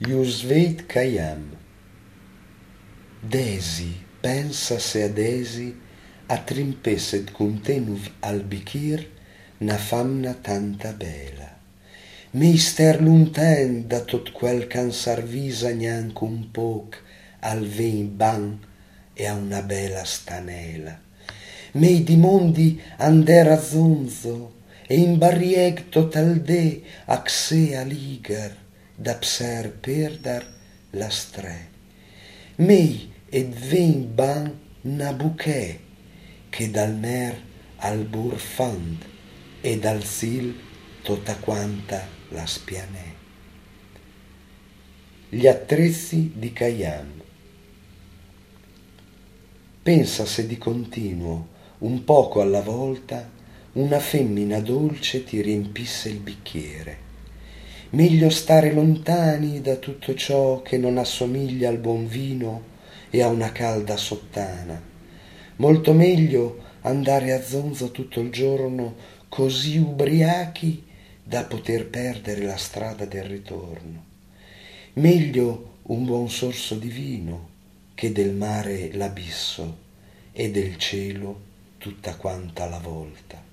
Yusveit Khayyam. Desi, pensa se adesi, a trimpesset cuntenuv al bicchier na famna tanta bela. Mister lunten da tot quel can s'arvisa gnanco un poc al vin ban e a una bela stanela. Mei di mondi andera zonzo e in barrieg total de axe a liger da pser perdar la stre. Mei ed vin ban na bouquet che dal mer al burfand e dal sil tutta quanta la spianè. Gli attrezzi di Khayyam. Pensa se di continuo, un poco alla volta, una femmina dolce ti riempisse il bicchiere. Meglio stare lontani da tutto ciò che non assomiglia al buon vino e a una calda sottana. Molto meglio andare a zonzo tutto il giorno così ubriachi da poter perdere la strada del ritorno. Meglio un buon sorso di vino che del mare l'abisso e del cielo tutta quanta la volta.